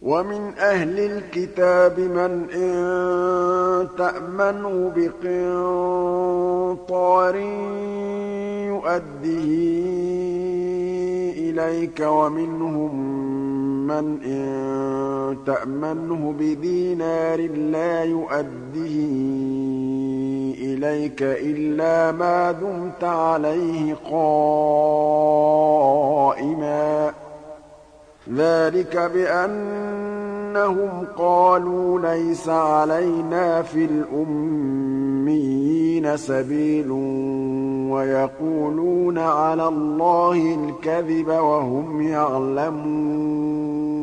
وَمِنْ أَهْلِ الْكِتَابِ مَنْ إِن تَأْمَنْهُ بِقِنطَارٍ يُؤَدِّهِ إِلَيْكَ وَمِنْهُم مَّنْ إِن تَأْمَنْهُ بِدِينَارٍ لَّا يُؤَدِّهِ إِلَيْكَ إِلَّا مَا دُمْتَ عَلَيْهِ قَائِمًا ۗ ذَٰلِكَ بِأَنَّهُمْ قَالُوا لَيْسَ عَلَيْنَا فِي الْأُمِّيِّينَ سَبِيلٌ وَيَقُولُونَ عَلَى اللَّهِ الْكَذِبَ وَهُمْ يَعْلَمُونَ